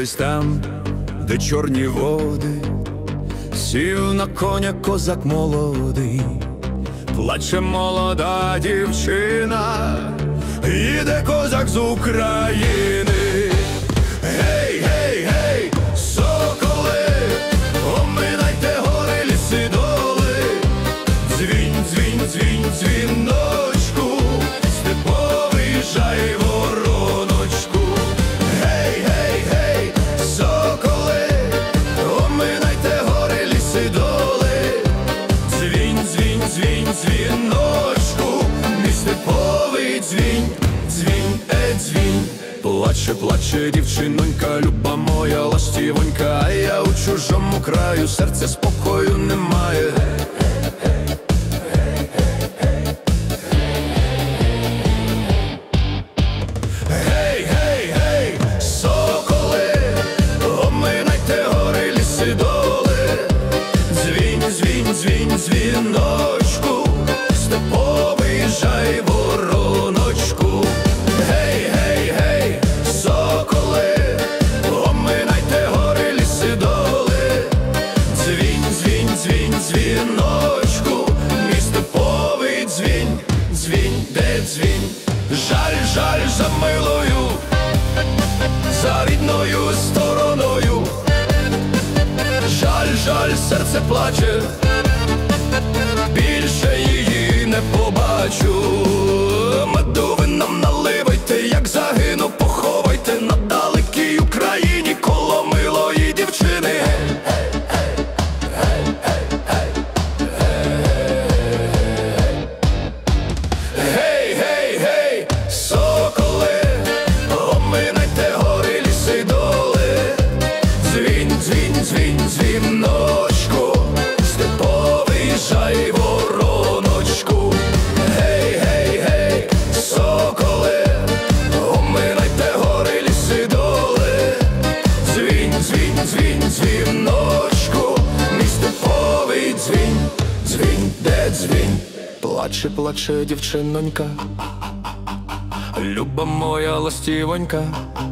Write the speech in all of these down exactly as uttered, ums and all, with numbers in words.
десь там, де чорні води, сів на коня козак молодий, плаче молода дівчина, їде козак з України. Гей, гей, гей, соколи, оминайте гори, ліси, доли, дзвінь, дзвінь, дзвінь, дзвіночку, степовий жайвороночку. Гей, гей, гей, соколи, оминайте гори, ліси, доли, дзвінь, дзвінь, дзвінь, дзвіночку, мій степовий дзвінь, дзвінь, е, дзвінь. Плаче, плаче дівчинонька, люба моя ластівонька, а я у чужому краю, серця спокою немає. Гей, гей, гей, соколи, оминайте гори, ліси, доли, дзвінь, дзвінь, дзвінь, дзвіночку, степовий жайвороночку. Гей, гей, гей, соколи, оминайте гори, ліси, доли, дзвінь, дзвінь, дзвінь, дзвіночку, мій степовий дзвінь, дзвінь, де дзвінь. Жаль, жаль за милою, за рідною стороною, жаль, жаль, серце плаче, більше її не побачу. Меду ви нам наливайте, як загину, поховайте на далекій Україні коло милої дівчини. Гей, гей, гей, соколи, оминайте гори, ліси, доли, дзвінь, дзвінь, дзвінь, дзвіночку, степовий жайвороночку. Гей, гей, гей, соколи, оминайте гори, ліси, доли, дзвінь, дзвінь, дзвінь, дзвіночку, мій степовий дзвінь, дзвінь, де дзвінь. Плаче, плаче дівчинонька, люба моя ластівонька,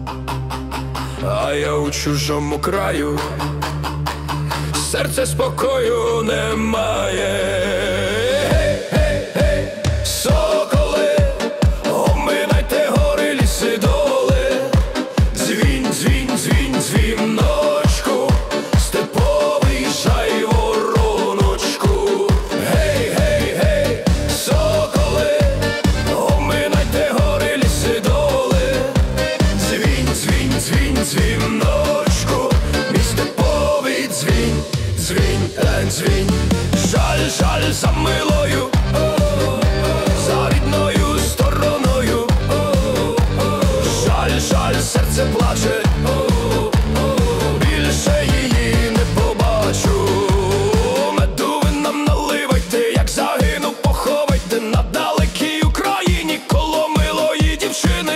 а я у чужому краю, серце спокою немає. Гей, гей, гей, соколи, оминайте гори, ліси, доли, дзвінь, дзвінь, дзвінь, дзвіночку, степовий жайвороночку. Гей, гей, гей, соколи, оминайте гори, ліси, доли, дзвінь, дзвінь, дзвінь, дзвіночку, мій степовий дзвінь, дзвінь, е, дзвінь. Жаль, жаль за милою, за рідною стороною, жаль, жаль, серце плаче, більше її не побачу. Меду ви нам наливайте, як загину, поховайте на далекій Україні коло милої дівчини.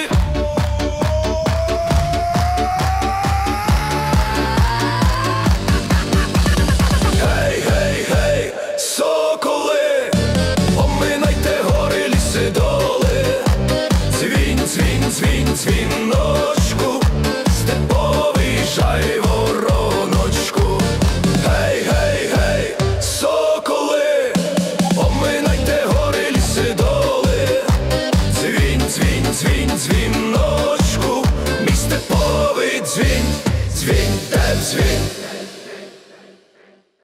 Гей, гей, гей, соколи, оминайте гори, ліси, доли, дзвінь, дзвінь, дзвінь, дзвіночку, степовий жайвороночку. Гей, гей, гей, соколи, оминайте гори, ліси, доли, дзвінь, дзвінь, дзвінь, дзвіночку, мій степовий дзвінь, дзвінь, де дзвінь.